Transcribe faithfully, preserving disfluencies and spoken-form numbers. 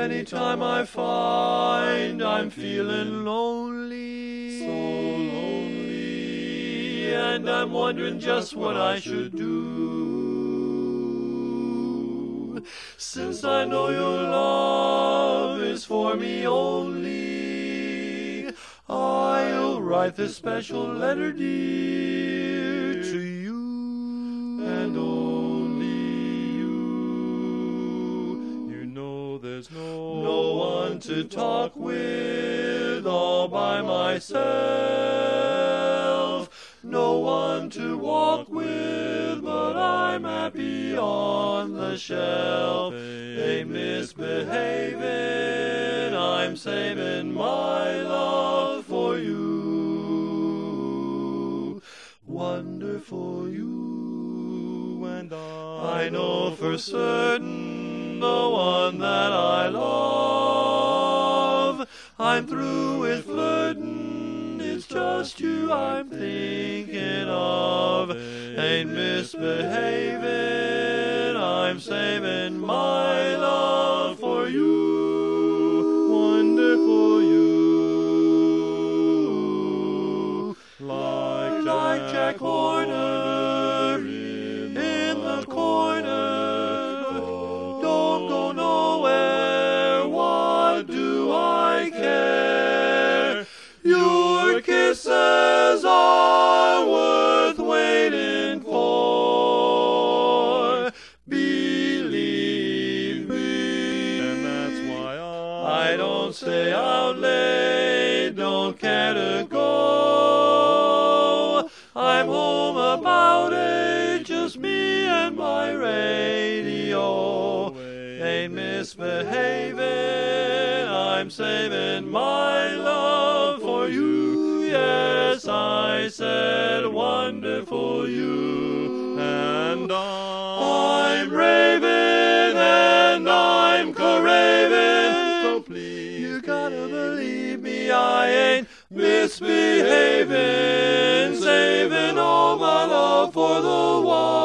Anytime I find I'm feeling lonely, so lonely, and I'm wondering just what I should do, since I know your love is for me only, I'll write this special letter, dear, to you, and only you. You know there's no, No one to talk with, all by myself. No one to walk with, but I'm happy on the shelf. Ain't misbehaving, I'm saving my love for you. Wonderful you, and I, I know for certain the one that I love. I'm through with flirting, it's just you I'm thinking of. Ain't misbehaving, I'm saving my love for you. Wonderful you, like, like Jack, Jack Horner in, in the corner. Don't go nowhere, what do I care? Your kisses are worth waiting for. Believe me, and that's why I, I don't stay out late, don't care to go. I'm home about eight, just me and my radio. Ain't misbehaving, I'm saving my love for you. Yes, I said wonderful you. and I'm raving and I'm craving, so please, you gotta believe me, I ain't misbehaving, saving all my love for the one.